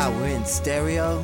Wow, we're in stereo.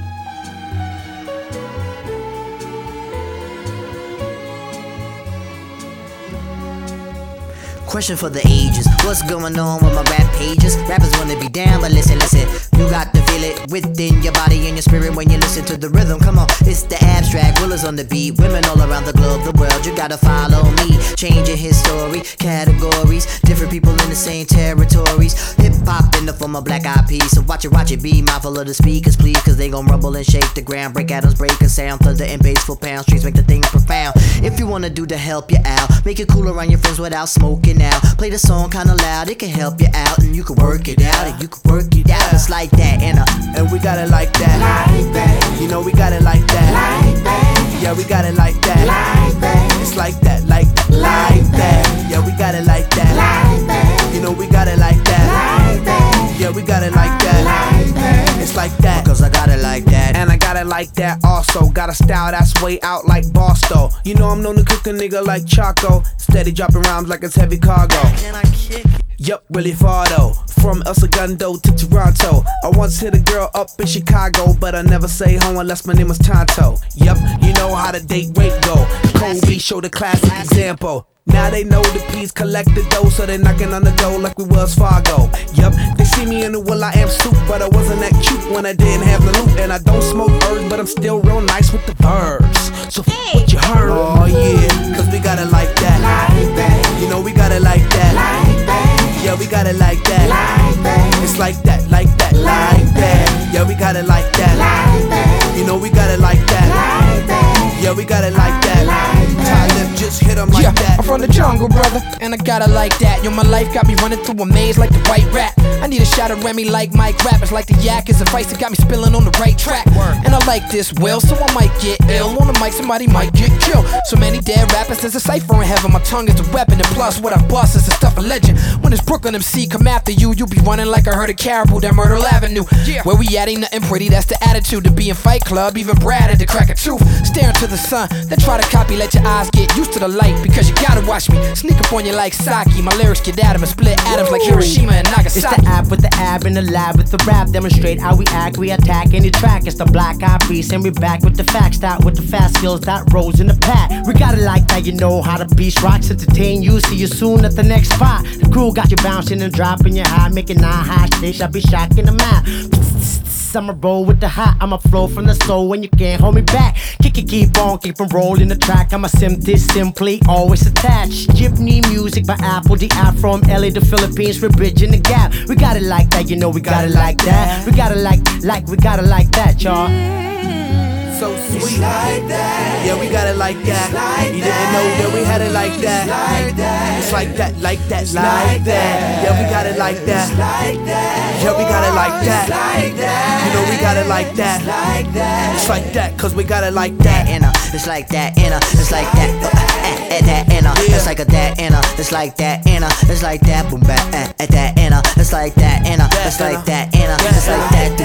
Question for the ages. What's going on with my rap pages? Rappers wanna be down, but listen. You got to feel it within your body and your spirit when you listen to the rhythm. Come on, it's the abstract. Willers on the beat. Women all around the globe, the world. You gotta follow me. Changing history, categories. Different people in the same territories. Hip hop in the form of black eyed peas. So watch it. Be mindful of the speakers, please. Cause they gon' rumble and shake the ground. Break atoms, break a sound. Thunder and bass for pound. Streets make the thing profound. If you wanna do to help you out, make it cool around your friends without smoking out. Play the song kinda loud, it can help you out. And you can work it out, and you can work it out. It's like that, and we got it like that. Like that. You know we got it like that. Like that. Yeah, we got it like that. Like that. It's like that, like that, like that. Yeah, we got it like that. Like that. You know we got it like that. Like that. Yeah, we got it like that. Like that. It's like that. Cause I got it like that. And I got it like that also. Got a style that's way out like Bosto. You know I'm known to cook a nigga like Choco. Steady dropping rhymes like it's heavy cargo. Can I kick it? Yup, really far though. From El Segundo to Toronto. I once hit a girl up in Chicago, but I never say home unless my name was Tonto. Yup, you know how the date rate go. Kobe showed a classic example. Now they know the P's collect the dough, so they knocking on the door like we was Fargo. Yup, they see me in the will.i.am suit, but I wasn't that cute when I didn't have the loot. And I don't smoke herbs, but I'm still real nice with the verbs. So what you heard? Oh yeah, cause we got it like that. Like that. You know we got it like that. Like that. Yeah, we got it like that. Like that. It's like that, like that, like that. Yeah, we got it like that. Like that. You know we got it like that. Like that. Yeah, we got it like that. Like that. Talib just hit 'em like that. I'm from the jungle, brother, and I got it like that. Yo, my life got me running through a maze like the white rat. I need a shot of Remy like Mike Rappers like the yak is a vice that got me spilling on the right track. And I like this will, so I might get ill. On the mic, somebody might get killed. So many dead rappers, there's a cipher in heaven. My tongue is a weapon, and plus what I bust is the stuff of legend. When this Brooklyn MC come after you, you be running like a herd of caribou down Myrtle Avenue. Where we at ain't nothing pretty, that's the attitude. To be in Fight Club, even Brad had to crack a tooth. Staring to the sun, then try to copy, let your eyes get used to the light. Because you gotta watch me, sneak up on you like Saki. My lyrics get at 'em and split atoms like Hiroshima and Nagasaki. It's the app with the ab in the lab with the rap. Demonstrate how we act, we attack any track. It's the black eyed peas and we back with the facts. Start with the fast skills that rolls in the pack. We got it like that, you know how the beast rocks. Entertain you, see you soon at the next spot. The crew got you bouncing and dropping your high, making 9 high stakes. I'll be shocking the map. I'ma roll with the hot, I'ma flow from the soul when you can't hold me back. Kick it, keep on rolling the track. I'ma simply always attached. Gypney music by Apple, the app from LA to Philippines, we're bridging the gap. We got it like that, you know we got it like that. We got it we got it like that, y'all. So sweet. It's like that. Yeah, we got it like that. Like you didn't know that we had it like that. Like that. It's like that, like that, It's like like that. that. Yeah, we got it like that. It's like that. Yeah, we got it like that. It's like that. You know we got it like that. It's like that. It's like that, cause we got it like that. It's like that, it's like that, that, it's like a that, it's like that, it's like that, boom, back, that, it's like that, it's like that, it's like that,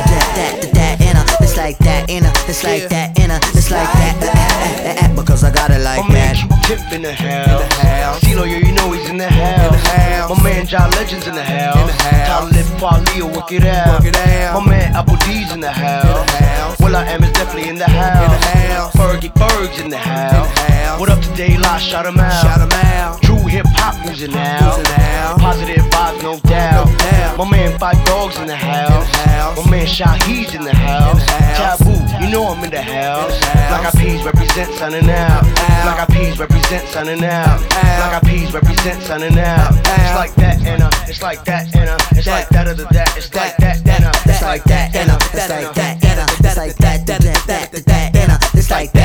that, it's like that, it's like that, it's like that, because I got it like that. My man Q-Tip in the house. CeeLo, yeah, you know he's in the house. My man John Legend's in the house. Talib Kweli, work it out. My man Apple D's in the house. will.i.am is definitely in the house. Fergie Berg's in the house. What up to Daylight? Shout him out. True hip hop music now. Positive vibes, no doubt. My man Five Dogs in the house. My man Shahid's in the house. Taboo, you know I'm in the house. Black Eyed Peas represent signing out. Black Eyed Peas represent signing out. Black Eyed Peas represent signing out. It's like that, it's like that, it's like that other that. It's like that, it's like that, it's like that, it's like that, it's like that, it's like that.